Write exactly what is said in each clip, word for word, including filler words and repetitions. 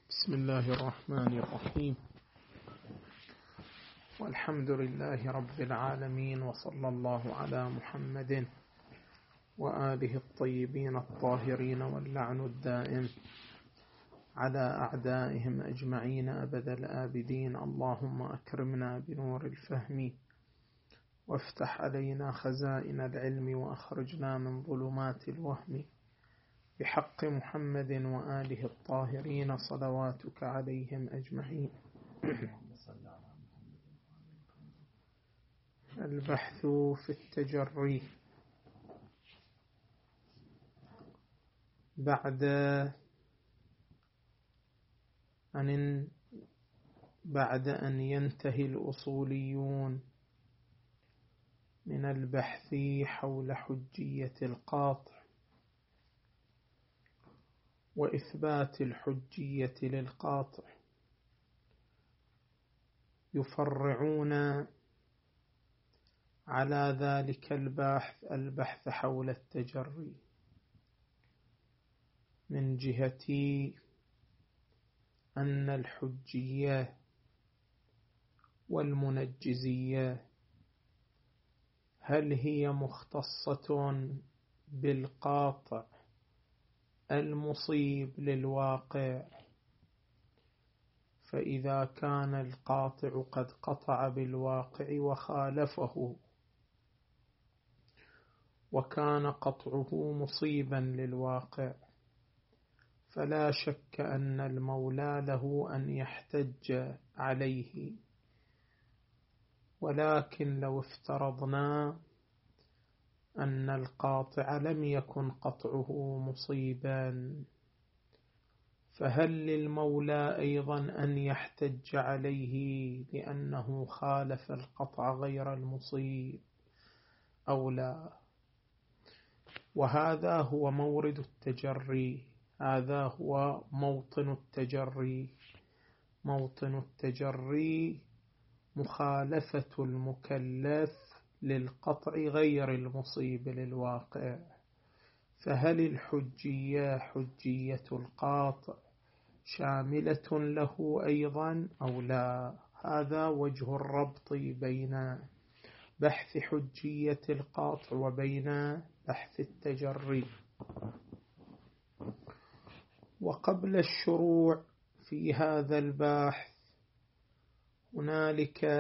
بسم الله الرحمن الرحيم، والحمد لله رب العالمين، وصلى الله على محمد وآله الطيبين الطاهرين، واللعن الدائم على أعدائهم أجمعين أبد الآبدين. اللهم أكرمنا بنور الفهم، وافتح علينا خزائن العلم، وأخرجنا من ظلمات الوهم، بحق محمد وآله الطاهرين صلواتك عليهم أجمعين. البحث في التجري. بعد أن بعد أن ينتهي الأصوليون من البحث حول حجية القاطع وإثبات الحجية للقاطع، يفرعون على ذلك البحث البحث حول التجري من جهة أن الحجية والمنجزية هل هي مختصة بالقاطع المصيب للواقع؟ فإذا كان القاطع قد قطع بالواقع وخالفه، وكان قطعه مصيبا للواقع، فلا شك أن المولى له أن يحتج عليه. ولكن لو افترضنا أن القاطع لم يكن قطعه مصيبا، فهل للمولى أيضا أن يحتج عليه لأنه خالف القطع غير المصيب أو لا؟ وهذا هو مورد التجري، هذا هو موطن التجري. موطن التجري مخالفة المكلف للقطع غير المصيب للواقع. فهل الحجية حجية القاطع شاملة له أيضا أو لا؟ هذا وجه الربط بين بحث حجية القاطع وبين بحث التجري. وقبل الشروع في هذا البحث هنالك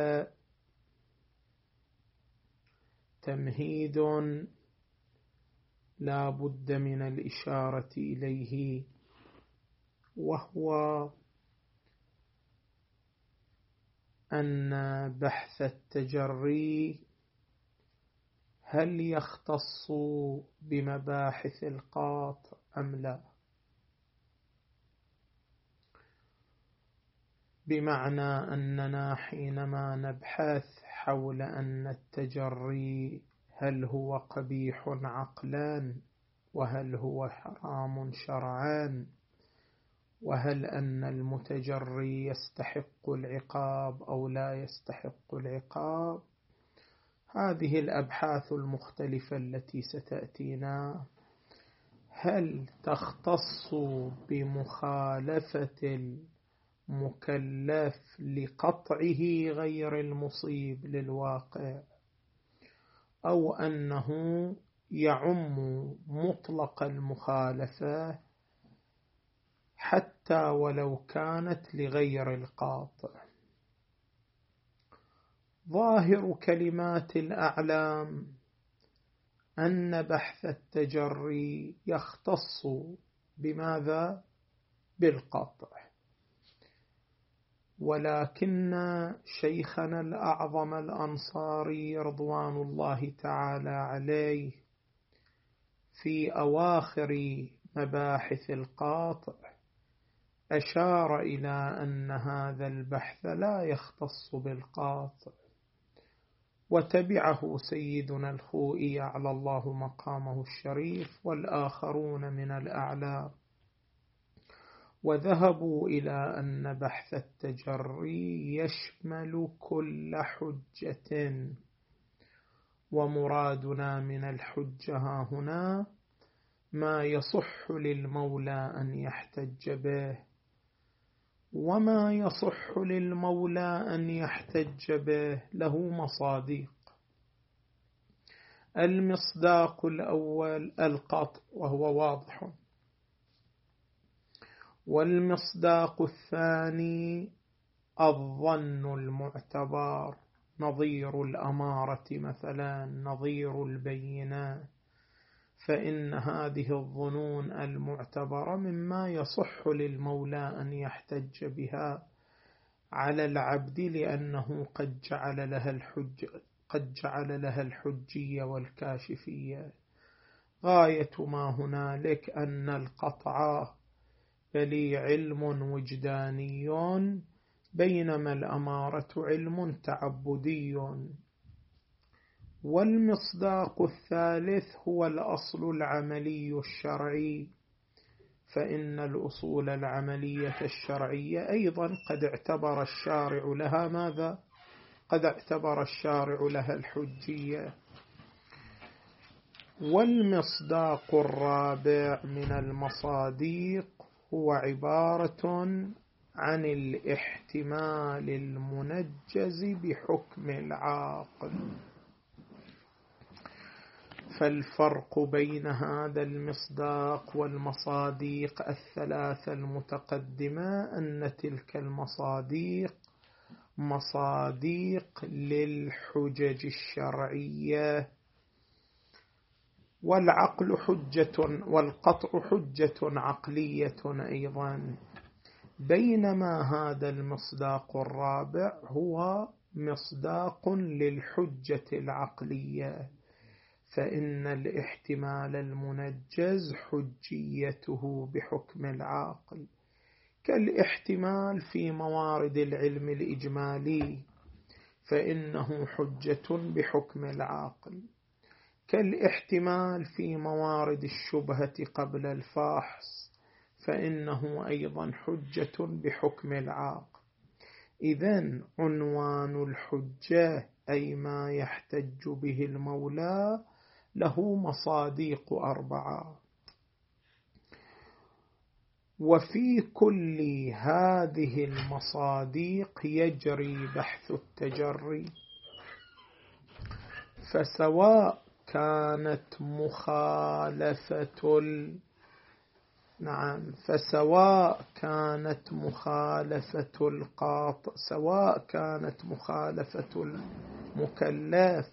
تمهيد لا بد من الإشارة إليه، وهو أن بحث التجري هل يختص بمباحث القاطع أم لا؟ بمعنى أننا حينما نبحث حول أن التجري هل هو قبيح عقلا، وهل هو حرام شرعا، وهل أن المتجري يستحق العقاب أو لا يستحق العقاب، هذه الأبحاث المختلفة التي ستأتينا هل تختص بمخالفة المكلف لقطعه غير المصيب للواقع، أو أنه يعم مطلق المخالفة حتى ولو كانت لغير القاطع. ظاهر كلمات الأعلام أن بحث التجري يختص بماذا؟ بالقاطع. ولكن شيخنا الأعظم الأنصاري رضوان الله تعالى عليه في أواخر مباحث القاطع أشار إلى أن هذا البحث لا يختص بالقاطع، وتبعه سيدنا الخوئي على الله مقامه الشريف والآخرون من الأعلام، وذهبوا إلى أن بحث التجري يشمل كل حجة. ومرادنا من الحجة هنا ما يصح للمولى أن يحتج به، وما يصح للمولى أن يحتج به له مصاديق. المصداق الأول القطع وهو واضح، والمصداق الثاني الظن المعتبر نظير الأمارة مثلا، نظير البينة، فإن هذه الظنون المعتبرة مما يصح للمولى أن يحتج بها على العبد، لأنه قد جعل لها الحج قد جعل لها الحجية والكاشفية. غاية ما هنالك أن القطع بل علم وجداني، بينما الأمارة علم تعبدي. والمصداق الثالث هو الأصل العملي الشرعي، فإن الأصول العملية الشرعية أيضا قد اعتبر الشارع لها ماذا؟ قد اعتبر الشارع لها الحجية. والمصداق الرابع من المصاديق هو عبارة عن الاحتمال المنجز بحكم العاقل. فالفرق بين هذا المصداق والمصاديق الثلاثة المتقدمة أن تلك المصاديق مصاديق للحجج الشرعية، والعقل حجة والقطع حجة عقلية أيضا، بينما هذا المصداق الرابع هو مصداق للحجة العقلية، فإن الاحتمال المنجز حجيته بحكم العاقل، كالاحتمال في موارد العلم الإجمالي فإنه حجة بحكم العاقل، كالاحتمال في موارد الشبهة قبل الفحص فإنه أيضا حجة بحكم العاقل. إذن عنوان الحجة أي ما يحتج به المولى له مصاديق أربعة، وفي كل هذه المصاديق يجري بحث التجري، فسواء كانت مخالفة ال... نعم فسواء كانت مخالفة القاطع سواء كانت مخالفة المكلف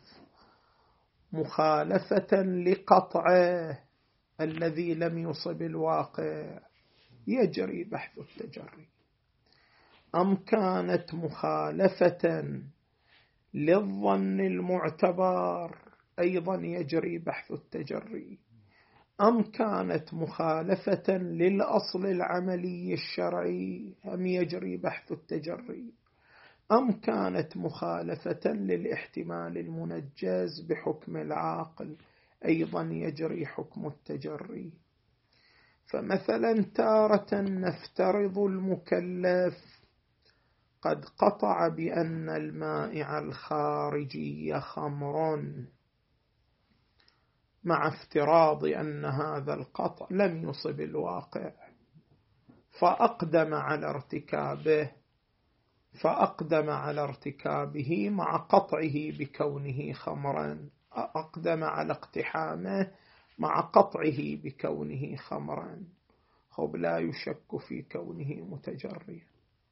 مخالفة لقطعه الذي لم يصب الواقع يجري بحث التجري، أم كانت مخالفة للظن المعتبر أيضا يجري بحث التجري، أم كانت مخالفة للأصل العملي الشرعي أم يجري بحث التجري، أم كانت مخالفة للاحتمال المنجز بحكم العاقل أيضا يجري حكم التجري. فمثلا تارة نفترض المكلف قد قطع بأن المائع الخارجي خمر، مع افتراض أن هذا القطع لم يصب الواقع، فأقدم على ارتكابه فأقدم على ارتكابه مع قطعه بكونه خمرا، أقدم على اقتحامه مع قطعه بكونه خمرا، خب لا يشك في كونه متجريا.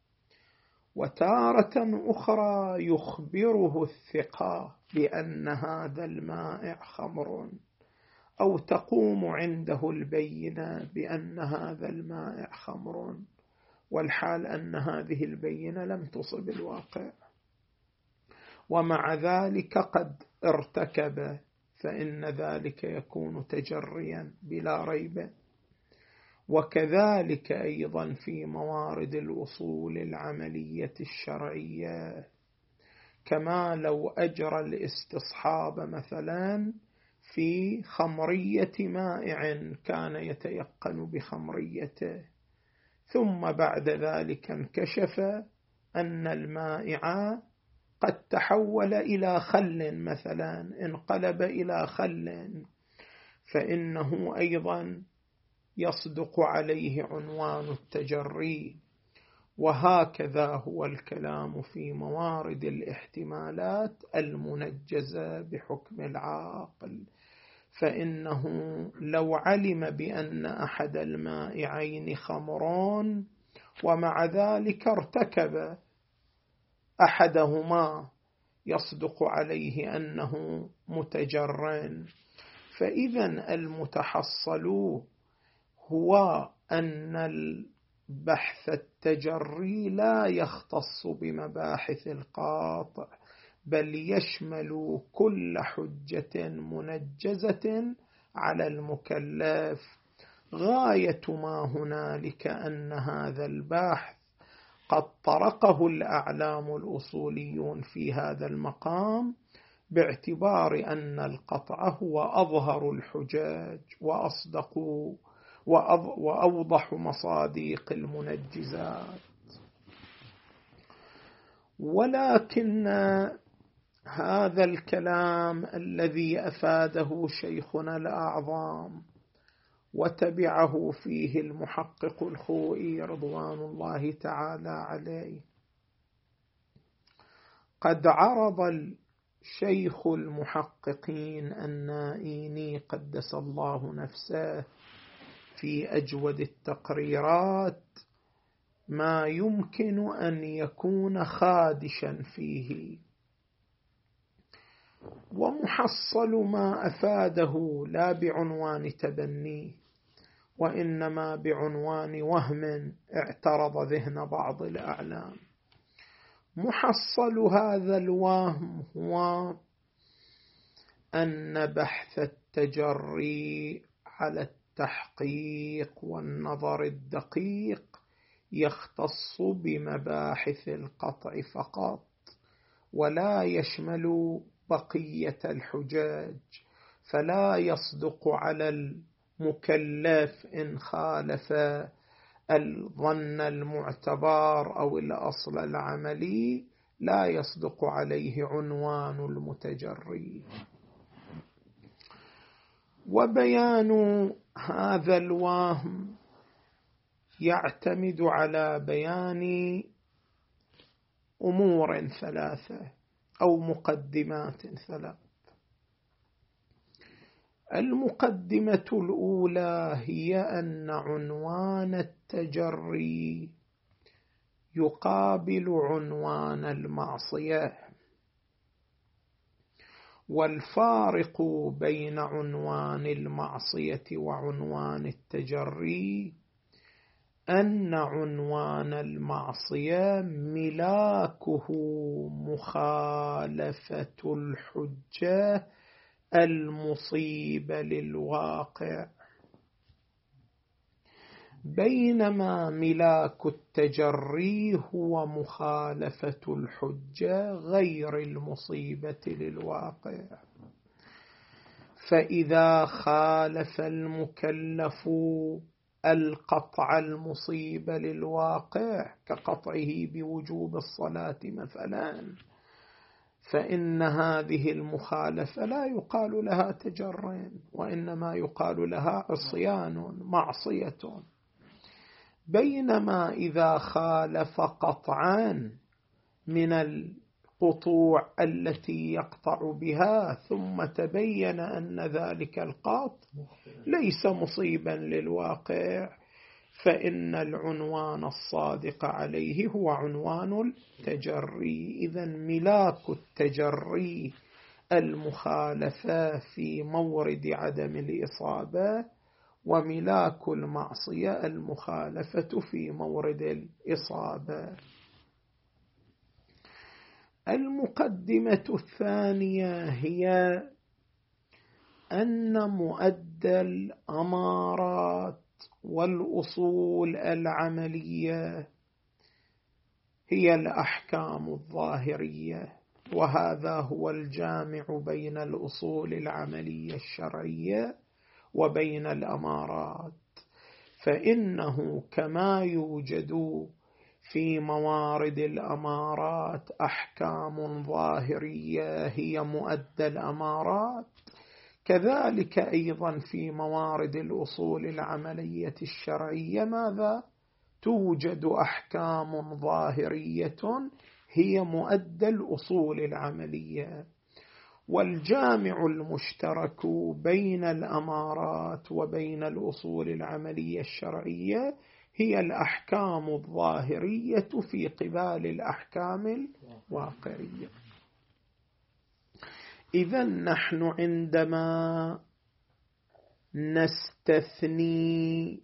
وتارة أخرى يخبره الثقة بأن هذا المائع خمر، أو تقوم عنده البينة بأن هذا المائع خمر، والحال أن هذه البينة لم تصب الواقع، ومع ذلك قد ارتكب، فإن ذلك يكون تجريا بلا ريب. وكذلك أيضا في موارد الأصول العملية الشرعية، كما لو أجرى الاستصحاب مثلا في خمرية مائع كان يتيقن بخمريته، ثم بعد ذلك انكشف أن المائع قد تحول إلى خل مثلا، انقلب إلى خل، فإنه أيضا يصدق عليه عنوان التجري. وهكذا هو الكلام في موارد الاحتمالات المنجزة بحكم العاقل، فإنه لو علم بأن أحد المائعين خمران ومع ذلك ارتكب أحدهما يصدق عليه أنه متجرٍ، فإذا المتحصل هو أن البحث التجري لا يختص بمباحث القاطع، بل يشمل كل حجة منجزة على المكلف. غاية ما هنالك أن هذا البحث قد طرقه الأعلام الأصوليون في هذا المقام، باعتبار أن القطع هو أظهر الحجاج وأصدق وأوضح مصادق المنجزات. ولكن هذا الكلام الذي أفاده شيخنا الأعظم وتبعه فيه المحقق الخوئي رضوان الله تعالى عليه، قد عرض الشيخ المحققين النائيني قدس الله نفسه في أجود التقريرات ما يمكن أن يكون خادشا فيه، ومحصل ما أفاده لا بعنوان تبنيه وإنما بعنوان وهم اعترض ذهن بعض الأعلام. محصل هذا الوهم هو أن بحث التجري على التحقيق والنظر الدقيق يختص بمباحث القطع فقط، ولا يشمل بقية الحجاج، فلا يصدق على المكلف إن خالف الظن المعتبر أو الأصل العملي، لا يصدق عليه عنوان المتجري. وبيان هذا الوهم يعتمد على بيان أمور ثلاثة أو مقدمات ثلاث. المقدمة الأولى هي أن عنوان التجري يقابل عنوان المعصية، والفارق بين عنوان المعصية وعنوان التجري أن عنوان المعصية ملاكه مخالفة الحجة المصيبة للواقع، بينما ملاك التجري هو مخالفة الحجة غير المصيبة للواقع. فإذا خالف المكلف القطع المصيب للواقع كقطعه بوجوب الصلاة مثلا، فإن هذه المخالفة لا يقال لها تجر، وإنما يقال لها عصيان معصية. بينما إذا خالف قطعا من القطوع التي يقطع بها ثم تبين أن ذلك القطع ليس مصيبا للواقع، فإن العنوان الصادق عليه هو عنوان التجري. إذن ملاك التجري المخالفة في مورد عدم الإصابة، وملاك المعصية المخالفة في مورد الإصابة. المقدمة الثانية هي أن مؤدى الأمارات والأصول العملية هي الأحكام الظاهرية، وهذا هو الجامع بين الأصول العملية الشرعية وبين الأمارات. فإنه كما يوجد في موارد الأمارات أحكام ظاهرية هي مؤدى الأمارات، كذلك أيضا في موارد الأصول العملية الشرعية ماذا توجد أحكام ظاهرية هي مؤدى الأصول العملية، والجامع المشترك بين الأمارات وبين الأصول العملية الشرعية هي الأحكام الظاهرية في قبال الأحكام الواقعية. إذن نحن عندما نستثني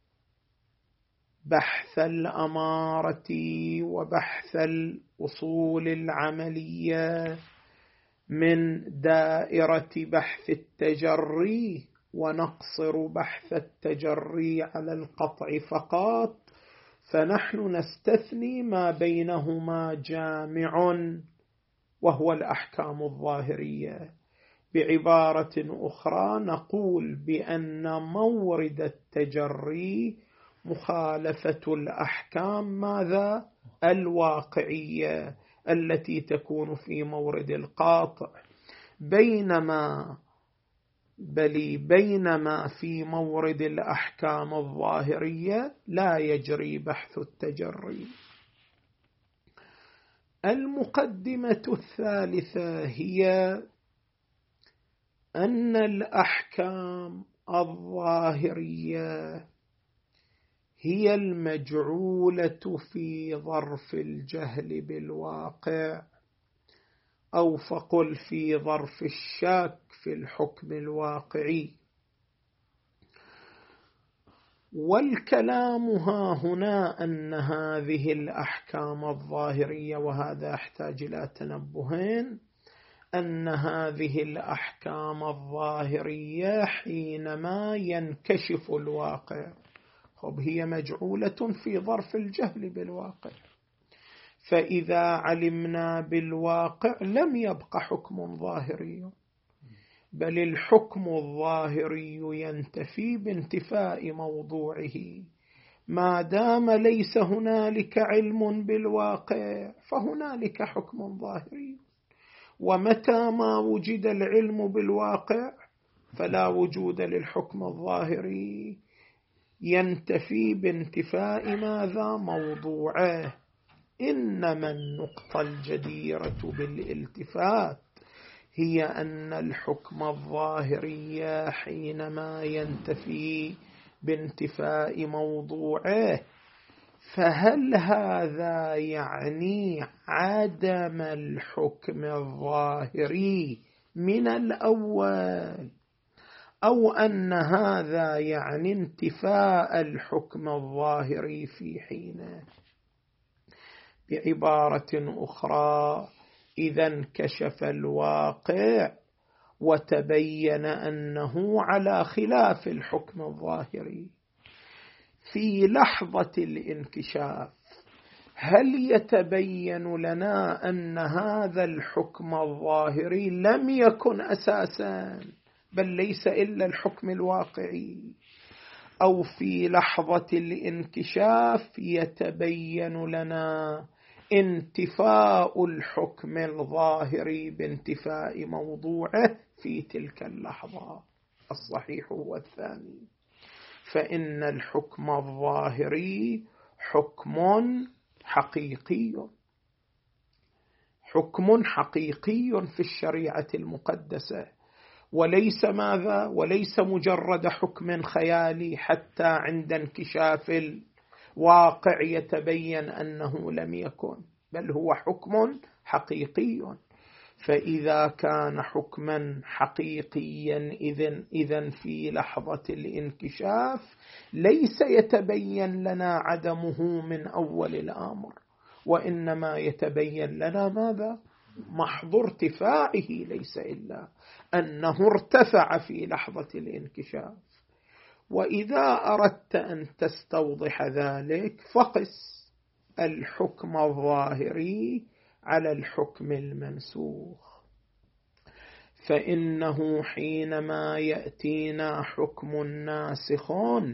بحث الأمارة وبحث الأصول العملية من دائرة بحث التجري ونقصر بحث التجري على القطع فقط، فنحن نستثني ما بينهما جامع وهو الأحكام الظاهرية. بعبارة أخرى نقول بأن مورد التجري مخالفة الأحكام ماذا؟ الواقعية التي تكون في مورد القاطع، بينما بل بينما في مورد الأحكام الظاهرية لا يجري بحث التجري. المقدمة الثالثة هي أن الأحكام الظاهرية هي المجعولة في ظرف الجهل بالواقع، أو فقل في ظرف الشك في الحكم الواقعي. والكلام ها هنا أن هذه الأحكام الظاهرية، وهذا يحتاج إلى تنبهين، أن هذه الأحكام الظاهرية حينما ينكشف الواقع طب هي مجعولة في ظرف الجهل بالواقع، فإذا علمنا بالواقع لم يبق حكم ظاهري، بل الحكم الظاهري ينتفي بانتفاء موضوعه. ما دام ليس هنالك علم بالواقع فهنالك حكم ظاهري، ومتى ما وجد العلم بالواقع فلا وجود للحكم الظاهري، ينتفي بانتفاء ماذا؟ موضوعه. إنما النقطة الجديرة بالالتفات هي أن الحكم الظاهري حينما ينتفي بانتفاء موضوعه، فهل هذا يعني عدم الحكم الظاهري من الأول، أو أن هذا يعني انتفاء الحكم الظاهري في حينه؟ بعبارة أخرى، إذا انكشف الواقع وتبين أنه على خلاف الحكم الظاهري، في لحظة الانكشاف هل يتبين لنا أن هذا الحكم الظاهري لم يكن أساسا بل ليس إلا الحكم الواقعي، أو في لحظة الانكشاف يتبين لنا انتفاء الحكم الظاهري بانتفاء موضوعه في تلك اللحظة؟ الصحيح هو الثاني، فإن الحكم الظاهري حكم حقيقي، حكم حقيقي في الشريعة المقدسة، وليس ماذا؟ وليس مجرد حكم خيالي حتى عند انكشاف الواقع يتبين أنه لم يكن، بل هو حكم حقيقي. فإذا كان حكما حقيقيا إذن, إذن في لحظة الانكشاف ليس يتبين لنا عدمه من أول الأمر، وإنما يتبين لنا ماذا؟ محض ارتفاعه، ليس إلا أنه ارتفع في لحظة الانكشاف. وإذا أردت أن تستوضح ذلك فقس الحكم الظاهري على الحكم المنسوخ، فإنه حينما يأتينا حكم ناسخ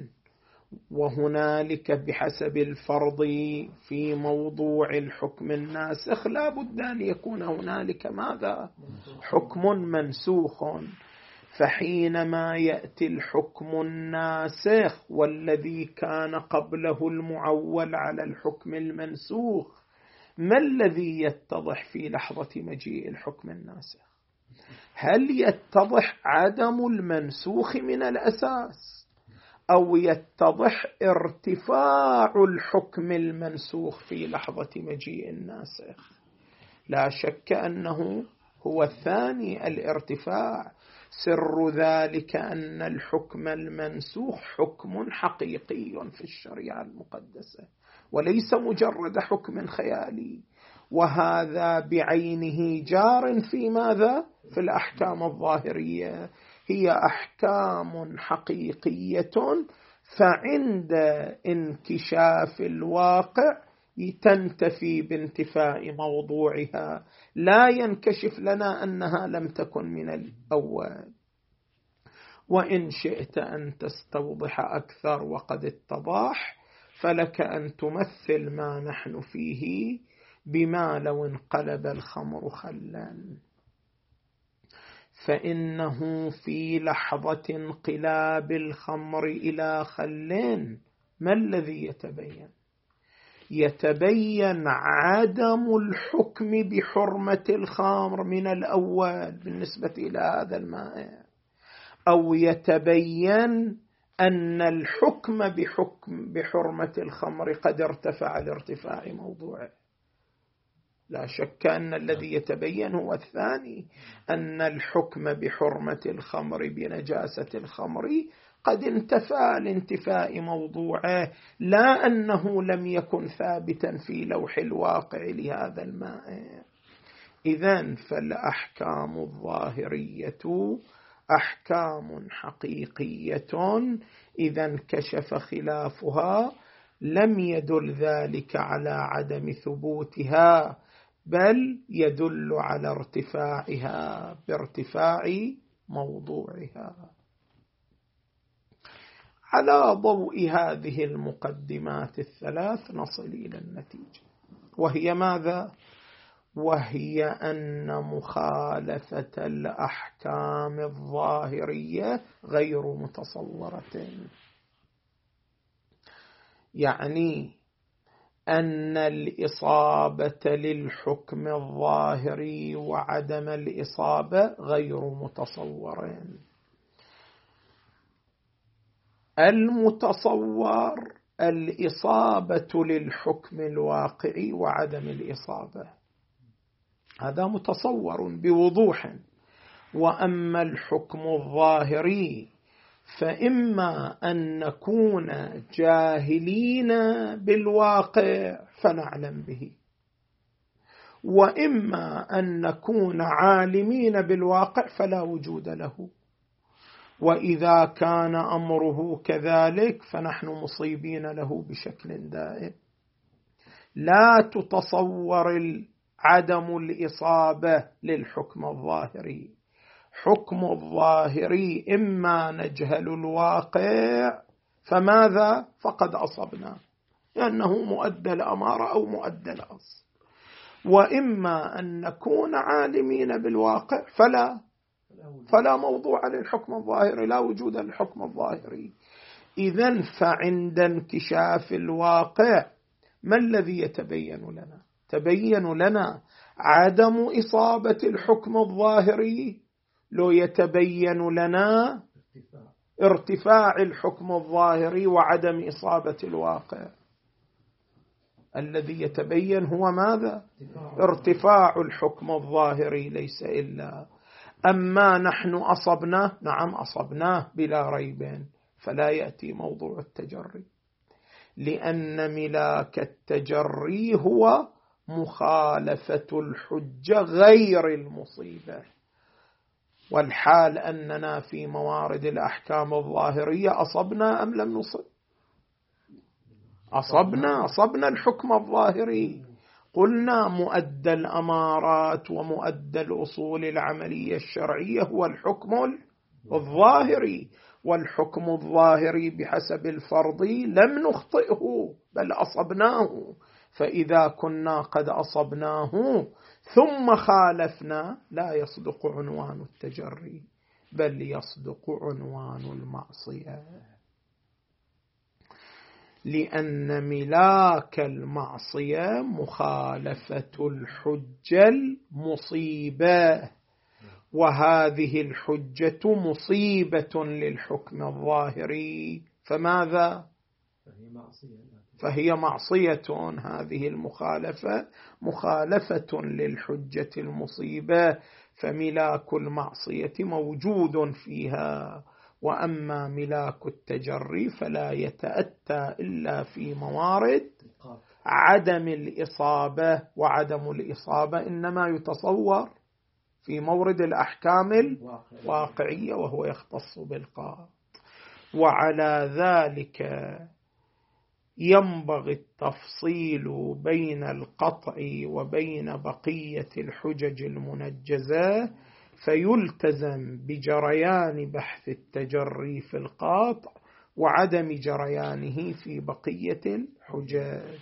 وهنالك بحسب الفرض في موضوع الحكم الناسخ لا بد أن يكون هنالك ماذا؟ حكم منسوخ. فحينما يأتي الحكم الناسخ والذي كان قبله المعول على الحكم المنسوخ، ما الذي يتضح في لحظة مجيء الحكم الناسخ؟ هل يتضح عدم المنسوخ من الأساس، أو يتضح ارتفاع الحكم المنسوخ في لحظة مجيء الناسخ؟ لا شك أنه هو الثاني، الارتفاع. سر ذلك أن الحكم المنسوخ حكم حقيقي في الشريعة المقدسة، وليس مجرد حكم خيالي، وهذا بعينه جار في ماذا؟ في الأحكام الظاهرية. هي أحكام حقيقية، فعند انكشاف الواقع تنتفي بانتفاء موضوعها، لا ينكشف لنا أنها لم تكن من الأول. وإن شئت أن تستوضح أكثر وقد اتضح، فلك أن تمثل ما نحن فيه بما لو انقلب الخمر خلا، فإنه في لحظة انقلاب الخمر إلى خل ما الذي يتبين؟ يتبين عدم الحكم بحرمة الخمر من الأول بالنسبة إلى هذا الماء، أو يتبين أن الحكم بحكم بحرمة الخمر قد ارتفع لارتفاع موضوعه. لا شك أن الذي يتبين هو الثاني، أن الحكم بحرمة الخمر بنجاسة الخمر قد انتفى لانتفاء موضوعه، لا أنه لم يكن ثابتا في لوح الواقع لهذا الماء. إذن فالأحكام الظاهرية أحكام حقيقية، إذا انكشف خلافها لم يدل ذلك على عدم ثبوتها، بل يدل على ارتفاعها بارتفاع موضوعها. على ضوء هذه المقدمات الثلاث نصل إلى النتيجة، وهي ماذا؟ وهي أن مخالفة الأحكام الظاهرية غير متصورة، يعني أن الإصابة للحكم الظاهري وعدم الإصابة غير متصور. المتصور الإصابة للحكم الواقعي وعدم الإصابة، هذا متصور بوضوح. وأما الحكم الظاهري فإما أن نكون جاهلين بالواقع فنعلم به، وإما أن نكون عالمين بالواقع فلا وجود له. وإذا كان أمره كذلك فنحن مصيبين له بشكل دائم. لا تتصور عدم الإصابة للحكم الظاهري. حكم الظاهري إما نجهل الواقع فماذا؟ فقد أصبنا، لأنه مؤدى الأمارة أو مؤدى الأصل، وإما أن نكون عالمين بالواقع فلا فلا موضوع للحكم الظاهري، لا وجود للحكم الظاهري. إذن فعند انكشاف الواقع ما الذي يتبين لنا؟ تبين لنا عدم إصابة الحكم الظاهري، لو يتبين لنا ارتفاع الحكم الظاهري وعدم إصابة الواقع. الذي يتبين هو ماذا؟ ارتفاع الحكم الظاهري، ليس إلا. أما نحن أصبناه، نعم أصبناه بلا ريب، فلا يأتي موضوع التجري، لأن ملاك التجري هو مخالفة الحجة غير المصيبة. والحال أننا في موارد الأحكام الظاهرية أصبنا أم لم نصب؟ أصبنا أصبنا الحكم الظاهري. قلنا مؤدى الأمارات ومؤدى الأصول العملية الشرعية هو الحكم الظاهري، والحكم الظاهري بحسب الفرضي لم نخطئه بل أصبناه. فإذا كنا قد أصبناه ثم خالفنا لا يصدق عنوان التجري، بل يصدق عنوان المعصية، لأن ملاك المعصية مخالفة الحجة المصيبة، وهذه الحجة مصيبة للحكم الظاهري، فماذا؟ فهي معصية. هذه المخالفة مخالفة للحجة المصيبة، فملاك المعصية موجود فيها. وأما ملاك التجري فلا يتأتى إلا في موارد عدم الإصابة، وعدم الإصابة إنما يتصور في مورد الأحكام الواقعية وهو يختص بالقاط. وعلى ذلك ينبغي التفصيل بين القطع وبين بقية الحجج المنجزة، فيلتزم بجريان بحث التجري في القاطع وعدم جريانه في بقية الحجج.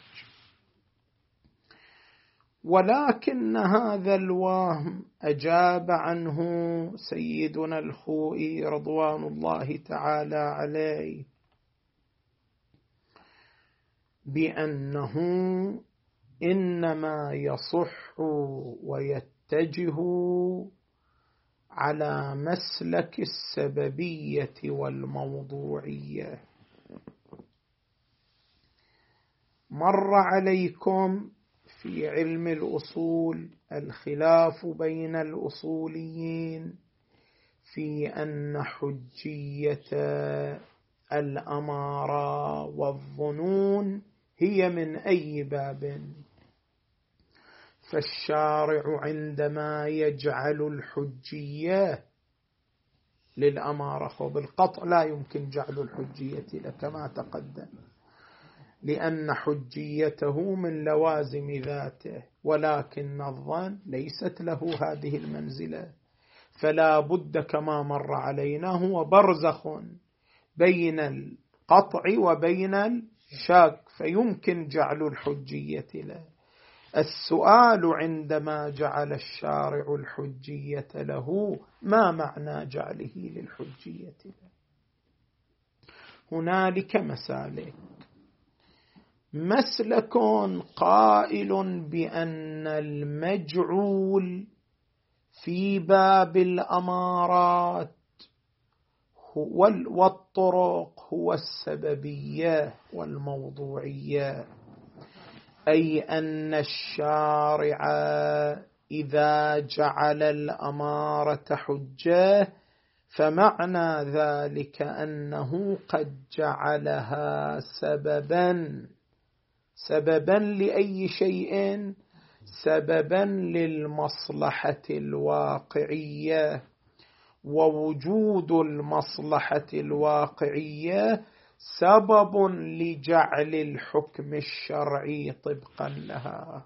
ولكن هذا الوهم أجاب عنه سيدنا الخوئي رضوان الله تعالى عليه بأنه إنما يصح ويتجه على مسلك السببية والموضوعية. مر عليكم في علم الأصول الخلاف بين الأصوليين في أن حجية الأمارة والظنون هي من أي باب؟ فالشارع عندما يجعل الحجية للأمارة، وبالقطع لا يمكن جعل الحجية له كما تقدم، لأن حجيته من لوازم ذاته، ولكن الظن ليست له هذه المنزلة، فلا بد كما مر علينا هو برزخ بين القطع وبين الشك، فيمكن جعل الحجية له. السؤال عندما جعل الشارع الحجية له ما معنى جعله للحجية له؟ هنالك مسالك. مسلك قائل بأن المجعول في باب الأمارات والطرق هو السببية والموضوعية، أي أن الشارع إذا جعل الأمارة حجة فمعنى ذلك أنه قد جعلها سببا سببا لأي شيء؟ سببا للمصلحة الواقعية، ووجود المصلحة الواقعية سبب لجعل الحكم الشرعي طبقا لها.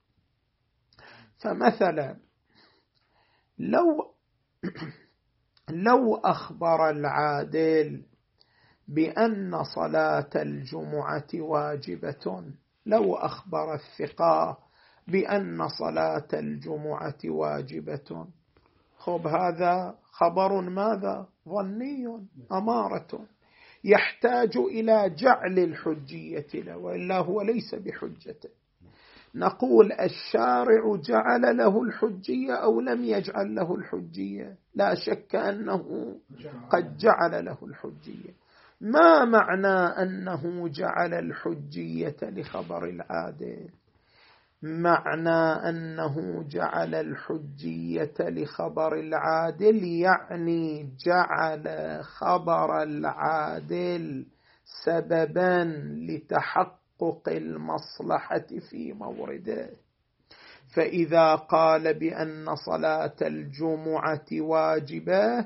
فمثلا لو لو أخبر العادل بأن صلاة الجمعة واجبة، لو أخبر الثقة بأن صلاة الجمعة واجبة، خب هذا خبر ماذا؟ ظني أمارة، يحتاج إلى جعل الحجية له، وإلا هو ليس بحجته. نقول الشارع جعل له الحجية أو لم يجعل له الحجية؟ لا شك أنه قد جعل له الحجية. ما معنى أنه جعل الحجية لخبر العادل؟ معنى أنه جعل الحجية لخبر العادل يعني جعل خبر العادل سببا لتحقق المصلحة في مورده. فإذا قال بأن صلاة الجمعة واجبة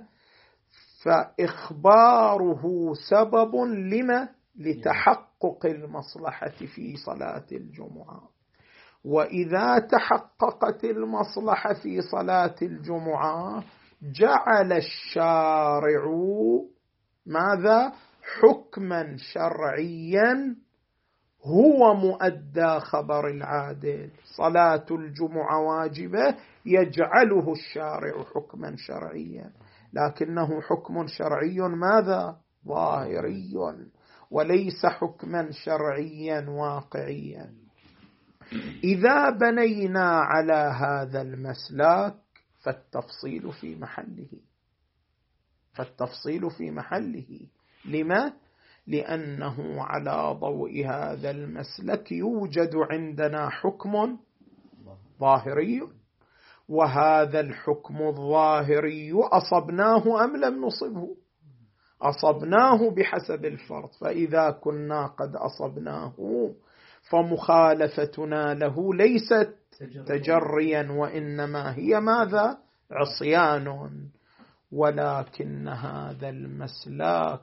فإخباره سبب لما؟ لتحقق المصلحة في صلاة الجمعة. وإذا تحققت المصلحة في صلاة الجمعة جعل الشارع ماذا؟ حكما شرعيا هو مؤدى خبر العادل. صلاة الجمعة واجبة يجعله الشارع حكما شرعيا، لكنه حكم شرعي ماذا؟ ظاهري، وليس حكما شرعيا واقعيا. إذا بنينا على هذا المسلك فالتفصيل في محله، فالتفصيل في محله. لما؟ لأنه على ضوء هذا المسلك يوجد عندنا حكم ظاهري، وهذا الحكم الظاهري أصبناه أم لم نصبه؟ أصبناه بحسب الفرض، فإذا كنا قد أصبناه فمخالفتنا له ليست تجريا، وإنما هي ماذا؟ عصيان. ولكن هذا المسلك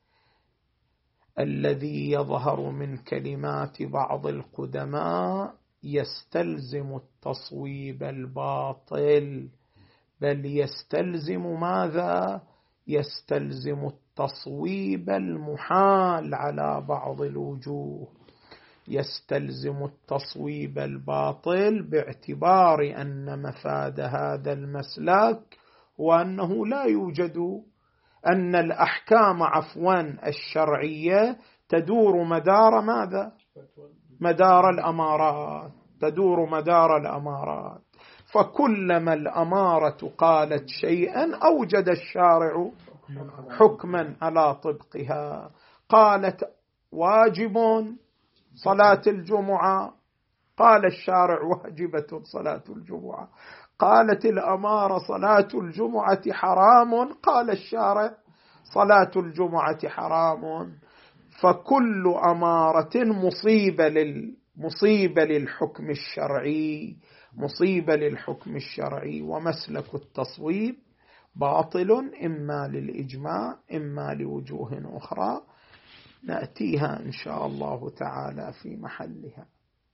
الذي يظهر من كلمات بعض القدماء يستلزم التصويب الباطل، بل يستلزم ماذا؟ يستلزم التصويب المحال على بعض الوجوه، يستلزم التصويب الباطل، باعتبار أن مفاد هذا المسلك هو أنه لا يوجد، أن الأحكام عفوا الشرعية تدور مدار ماذا؟ مدار الأمارات، تدور مدار الأمارات. فكلما الأمارة قالت شيئا أوجد الشارع حكما على طبقها. قالت واجب صلاة الجمعة، قال الشارع واجبة صلاة الجمعة. قالت الأمارة صلاة الجمعة حرام، قال الشارع صلاة الجمعة حرام. فكل أمارة مصيبة للمصيبة للحكم الشرعي، مصيبة للحكم الشرعي. ومسلك التصويب باطل إما للإجماع إما لوجوه أخرى نأتيها إن شاء الله تعالى في محلها.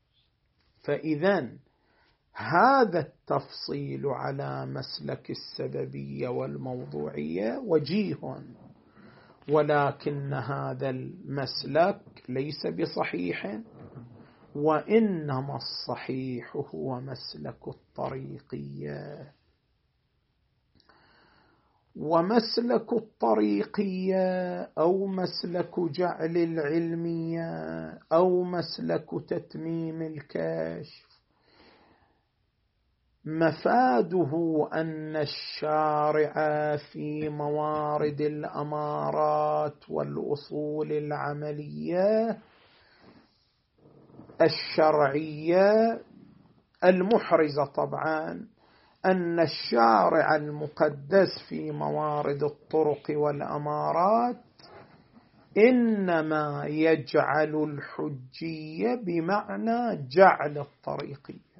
فإذن هذا التفصيل على مسلك السببية والموضوعية وجيه، ولكن هذا المسلك ليس بصحيح، وإنما الصحيح هو مسلك الطريقية. ومسلك الطريقية أو مسلك جعل العلمية أو مسلك تتميم الكشف مفاده أن الشارع في موارد الأمارات والأصول العملية الشرعية المحرزة طبعا، أن الشارع المقدس في موارد الطرق والأمارات إنما يجعل الحجية بمعنى جعل الطريقية،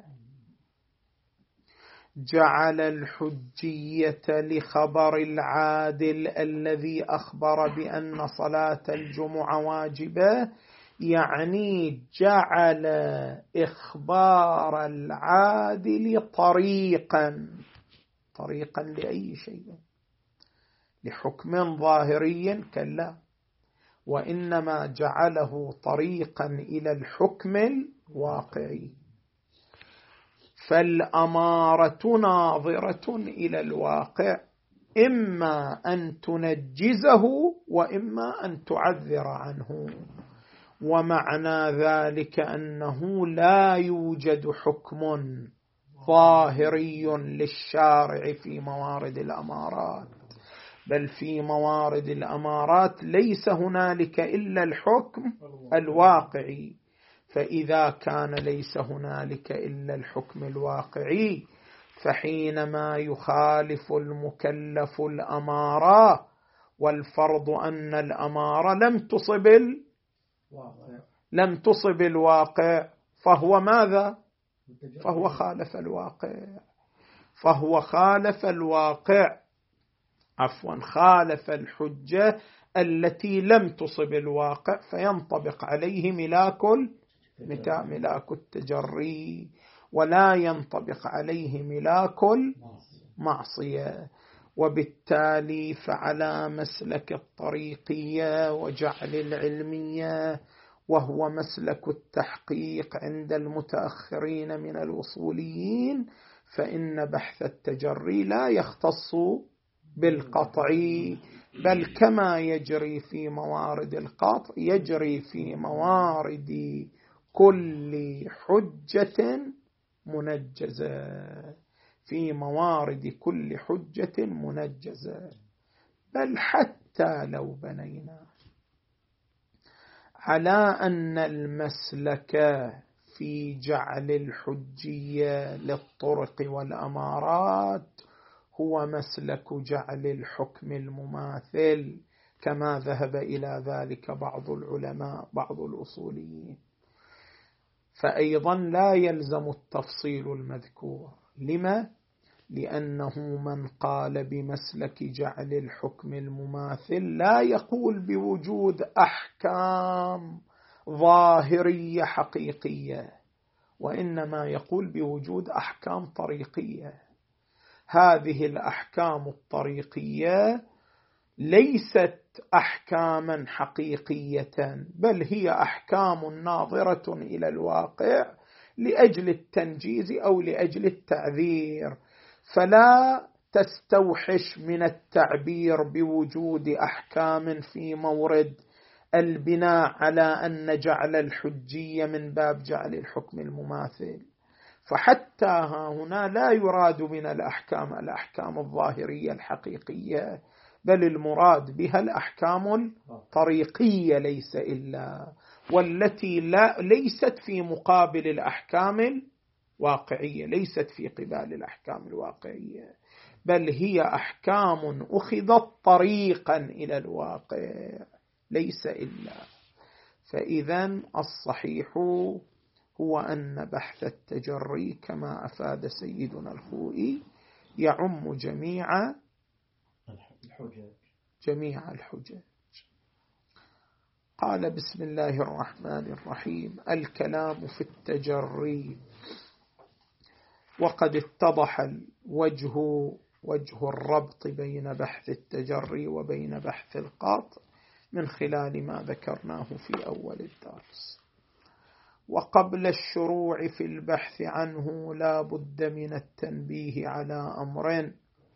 جعل الحجية لخبر العادل الذي أخبر بأن صلاة الجمعة واجبة، يعني جعل إخبار العادل طريقا، طريقا لأي شيء، لحكم ظاهري كلا، وإنما جعله طريقا إلى الحكم الواقعي. فالأمارة ناظرة إلى الواقع، إما أن تنجزه وإما أن تعذر عنه. ومعنى ذلك أنه لا يوجد حكم ظاهري للشارع في موارد الأمارات، بل في موارد الأمارات ليس هنالك إلا الحكم الواقعي. فإذا كان ليس هنالك إلا الحكم الواقعي، فحينما يخالف المكلف الأمارة، والفرض أن الأمارة لم تصب لم تصب الواقع، فهو ماذا؟ فهو خالف الواقع، فهو خالف الواقع عفوا خالف الحجة التي لم تصب الواقع، فينطبق عليه ملاك ملاك التجري، ولا ينطبق عليه ملاك المعصية. وبالتالي فعلى مسلك الطريقية وجعل العلمية، وهو مسلك التحقيق عند المتأخرين من الوصوليين، فإن بحث التجري لا يختص بالقطعي، بل كما يجري في موارد القطع يجري في موارد كل حجة منجزة، في موارد كل حجة منجزة. بل حتى لو بنينا على أن المسلك في جعل الحجية للطرق والأمارات هو مسلك جعل الحكم المماثل كما ذهب إلى ذلك بعض العلماء بعض الأصوليين، فأيضا لا يلزم التفصيل المذكور. لما؟ لأنه من قال بمسلك جعل الحكم المماثل لا يقول بوجود أحكام ظاهرية حقيقية، وإنما يقول بوجود أحكام طريقية. هذه الأحكام الطريقية ليست أحكاما حقيقية، بل هي أحكام ناظرة إلى الواقع لأجل التنجيز أو لأجل التعذير، فلا تستوحش من التعبير بوجود أحكام في مورد البناء على أن جعل الحجية من باب جعل الحكم المماثل. فحتى هنا لا يراد من الأحكام الأحكام الظاهرية الحقيقية، بل المراد بها الأحكام الطريقية ليس إلا، والتي لا ليست في مقابل الأحكام الواقعية، ليست في قبال الأحكام الواقعية، بل هي أحكام أخذت طريقا إلى الواقع ليس إلا. فإذن الصحيح هو أن بحث التجري كما أفاد سيدنا الخوئي يعم جميع الحجج جميع الحجج. قال بسم الله الرحمن الرحيم: الكلام في التجري. وقد اتضح الوجه وجه الربط بين بحث التجري وبين بحث القطع من خلال ما ذكرناه في أول الدرس. وقبل الشروع في البحث عنه لا بد من التنبيه على أمر،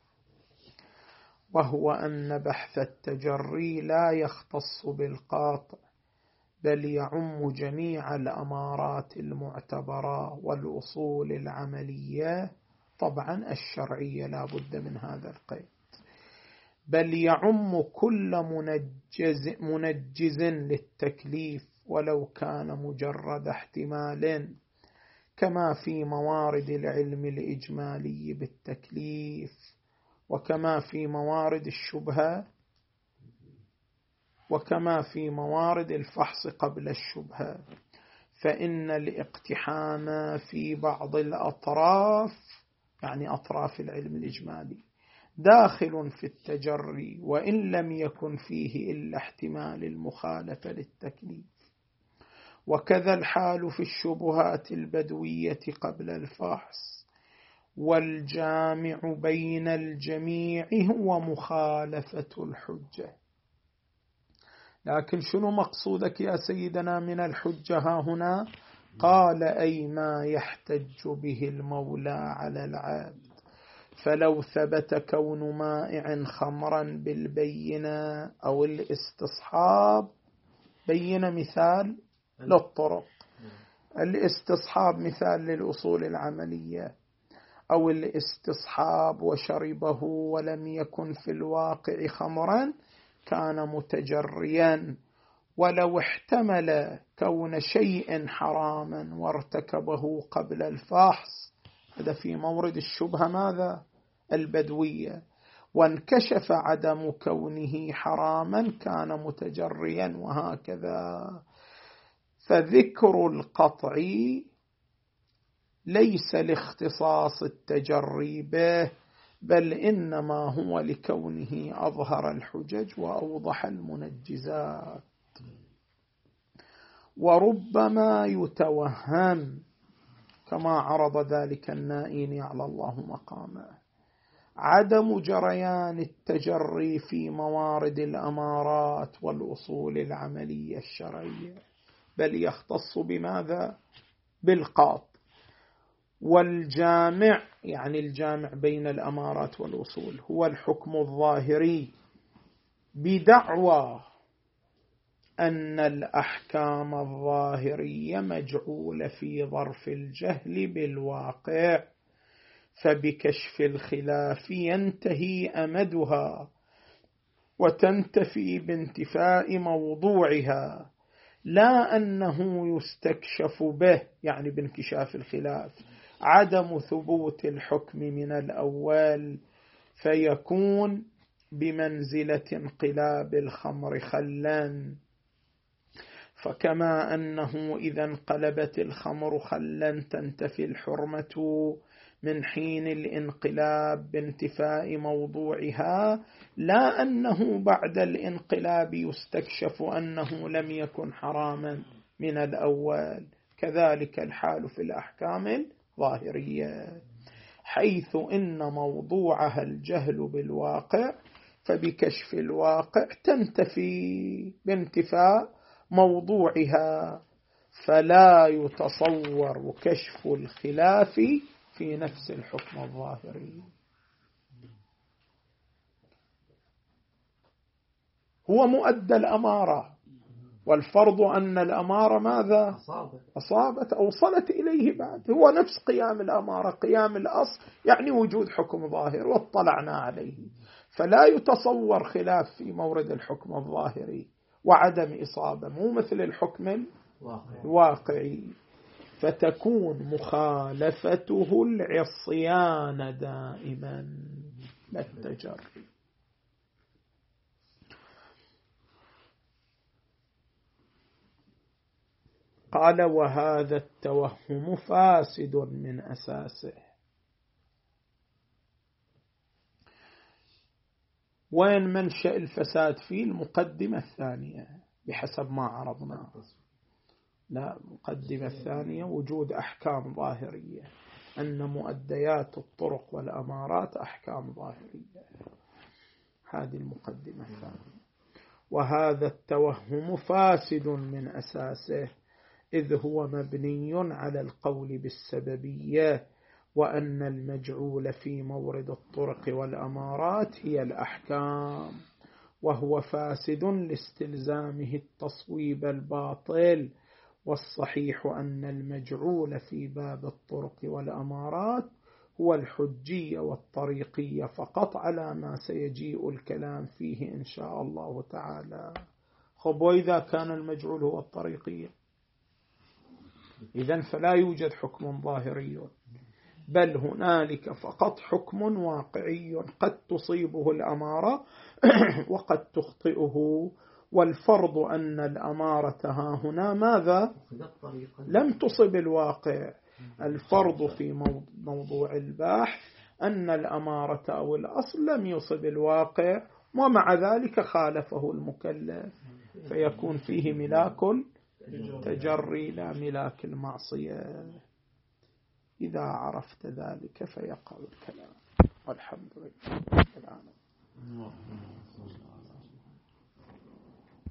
وهو أن بحث التجري لا يختص بالقاطع، بل يعم جميع الأمارات المعتبرة والأصول العملية، طبعا الشرعية لا بد من هذا القيد، بل يعم كل منجز, منجز للتكليف ولو كان مجرد احتمال، كما في موارد العلم الإجمالي بالتكليف، وكما في موارد الشبهة، وكما في موارد الفحص قبل الشبهة. فإن الاقتحام في بعض الأطراف، يعني أطراف العلم الإجمالي، داخل في التجري وإن لم يكن فيه إلا احتمال المخالفة للتكليف. وكذا الحال في الشبهات البدوية قبل الفحص، والجامع بين الجميع هو مخالفة الحجة. لكن شنو مقصودك يا سيدنا من الحجة ها هنا؟ قال: أي ما يحتج به المولى على العبد، فلو ثبت كون مائع خمرا بالبينة أو الاستصحاب. بينة مثال للطرق، الاستصحاب مثال للأصول العملية، أو الاستصحاب وشربه ولم يكن في الواقع خمرا كان متجريا. ولو احتمل كون شيء حراما وارتكبه قبل الفحص، هذا في مورد الشبهة ماذا؟ البدوية، وانكشف عدم كونه حراما كان متجريا، وهكذا. فذكر القطع ليس لاختصاص التجري به، بل إنما هو لكونه أظهر الحجج وأوضح المنجزات. وربما يتوهم كما عرض ذلك النائين على الله مقامه عدم جريان التجري في موارد الأمارات والأصول العملية الشرعية، بل يختص بماذا؟ بالقاط. والجامع يعني الجامع بين الأمارات والأصول هو الحكم الظاهري بدعوى أن الأحكام الظاهرية مجعولة في ظرف الجهل بالواقع، فبكشف الخلاف ينتهي أمدها وتنتفي بانتفاء موضوعها، لا أنه يستكشف به يعني بانكشاف الخلاف عدم ثبوت الحكم من الأول، فيكون بمنزلة انقلاب الخمر خلا. فكما أنه إذا انقلبت الخمر خلا تنتفي الحرمة من حين الانقلاب بانتفاء موضوعها، لا أنه بعد الانقلاب يستكشف أنه لم يكن حراما من الأول. كذلك الحال في الأحكام الظاهرية، حيث إن موضوعها الجهل بالواقع، فبكشف الواقع تنتفي بانتفاء موضوعها، فلا يتصور كشف الخلاف في نفس الحكم الظاهري. هو مؤدى الأمارة، والفرض أن الأمارة ماذا؟ أصابت أوصلت إليه بعد، هو نفس قيام الأمارة، قيام الأصل يعني وجود حكم ظاهر واطلعنا عليه، فلا يتصور خلاف في مورد الحكم الظاهري وعدم إصابة، مو مثل الحكم الواقعي، فتكون مخالفته العصيان دائما لا التجري. قال وهذا التوهم فاسد من أساسه. وين منشأ الفساد فيه؟ المقدمة الثانية بحسب ما عرضنا. لا، المقدمة الثانية وجود أحكام ظاهرية، أن مؤديات الطرق والأمارات أحكام ظاهرية، هذه المقدمة الثانية. وهذا التوهم فاسد من أساسه، إذ هو مبني على القول بالسببية، وأن المجعول في مورد الطرق والأمارات هي الأحكام، وهو فاسد لاستلزامه التصويب الباطل. والصحيح أن المجعول في باب الطرق والأمارات هو الحجية والطريقية فقط، على ما سيجيء الكلام فيه إن شاء الله تعالى. خب وإذا كان المجعول هو الطريقية، إذن فلا يوجد حكم ظاهري، بل هنالك فقط حكم واقعي قد تصيبه الأمارة وقد تخطئه. والفرض أن الأمارة ها هنا ماذا؟ لم تصب الواقع. الفرض في موضوع البحث أن الأمارة أو الأصل لم يصب الواقع، ومع ذلك خالفه المكلف، فيكون فيه ملاك تجري لا ملاك المعصية. إذا عرفت ذلك فيقع الكلام.